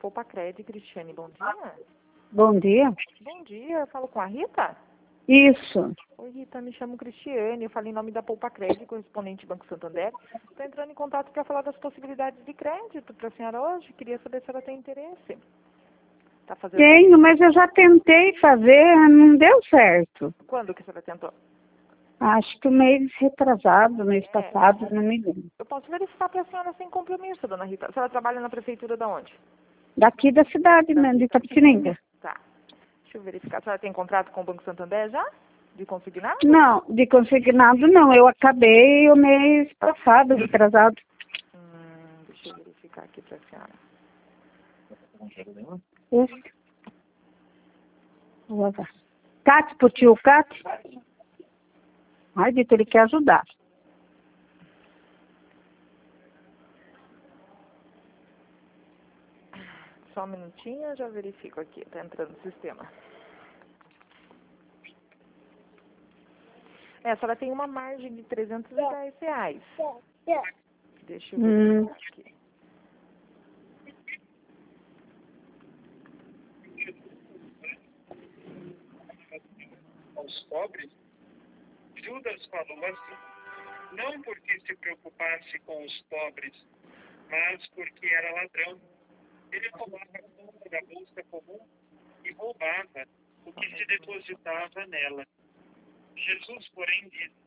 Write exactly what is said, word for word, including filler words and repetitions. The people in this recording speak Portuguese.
Poupacred, Cristiane, bom dia. Bom dia. Bom dia, eu falo com a Rita? Isso. Oi, Rita, me chamo Cristiane, eu falo em nome da Poupacred, correspondente Banco Santander. Estou entrando em contato para falar das possibilidades de crédito para a senhora hoje. Queria saber se ela tem interesse. Tá fazendo... Tenho, mas eu já tentei fazer, não deu certo. Quando que a senhora tentou? Acho que o mês retrasado, mês É. passado, não me lembro. Eu posso verificar para a senhora sem compromisso, dona Rita. A senhora trabalha na prefeitura de onde? Daqui da cidade, mesmo, de Itapetininga. Tá. Deixa eu verificar. A senhora tem contrato com o Banco Santander já? De consignado? Não, de consignado não. Eu acabei o mês passado, retrasado. Hum, deixa eu verificar aqui para a senhora. Esse. Vou dar. Cate, pro tio Cate. Ai, Vitor, ele quer ajudar. Só um minutinho, eu já verifico aqui. Tá entrando no sistema. É, a senhora tem uma margem de trezentos e dez reais. Deixa eu Hum. verificar aqui. Aos pobres, Judas falou assim, não porque se preocupasse com os pobres, mas porque era ladrão. Ele tomava conta da bolsa comum e roubava o que se depositava nela. Jesus, porém, disse,